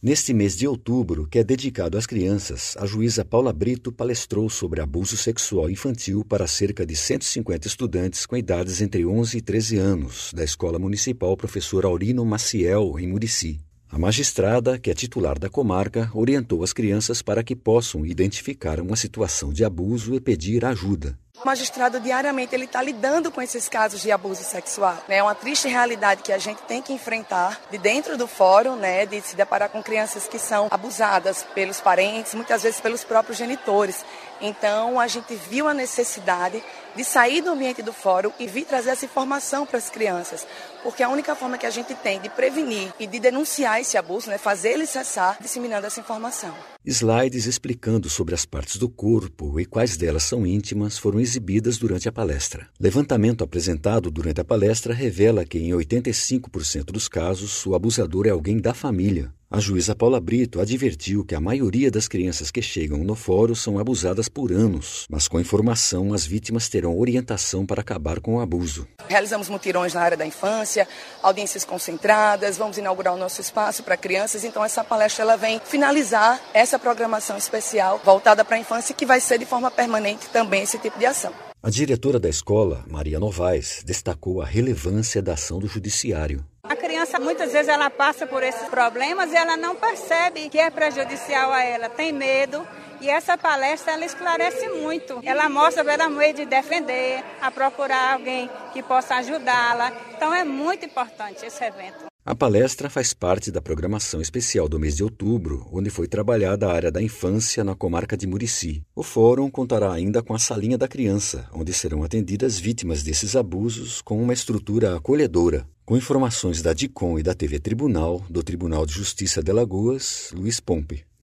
Neste mês de outubro, que é dedicado às crianças, a juíza Paula Brito palestrou sobre abuso sexual infantil para cerca de 150 estudantes com idades entre 11 e 13 anos, da Escola Municipal Professor Aurino Maciel, em Murici. A magistrada, que é titular da comarca, orientou as crianças para que possam identificar uma situação de abuso e pedir ajuda. O magistrado diariamente ele está lidando com esses casos de abuso sexual. É uma triste realidade que a gente tem que enfrentar de dentro do fórum, de se deparar com crianças que são abusadas pelos parentes, muitas vezes pelos próprios genitores. Então a gente viu a necessidade de sair do ambiente do fórum e vir trazer essa informação para as crianças, porque a única forma que a gente tem de prevenir e de denunciar esse abuso, fazer ele cessar, disseminando essa informação. Slides explicando sobre as partes do corpo e quais delas são íntimas foram exibidas durante a palestra. Levantamento apresentado durante a palestra revela que, em 85% dos casos, o abusador é alguém da família. A juíza Paula Brito advertiu que a maioria das crianças que chegam no fórum são abusadas por anos, mas com informação as vítimas terão orientação para acabar com o abuso. Realizamos mutirões na área da infância, audiências concentradas, vamos inaugurar o nosso espaço para crianças, então essa palestra ela vem finalizar essa programação especial voltada para a infância, que vai ser de forma permanente também esse tipo de ação. A diretora da escola, Maria Novaes, destacou a relevância da ação do judiciário. A criança, muitas vezes, ela passa por esses problemas e ela não percebe que é prejudicial a ela, tem medo. E essa palestra, ela esclarece muito. Ela mostra o meio de defender, a procurar alguém que possa ajudá-la. Então, é muito importante esse evento. A palestra faz parte da programação especial do mês de outubro, onde foi trabalhada a área da infância na comarca de Murici. O fórum contará ainda com a Salinha da Criança, onde serão atendidas vítimas desses abusos com uma estrutura acolhedora. Com informações da DICOM e da TV Tribunal, do Tribunal de Justiça de Alagoas, Luiz Pompe.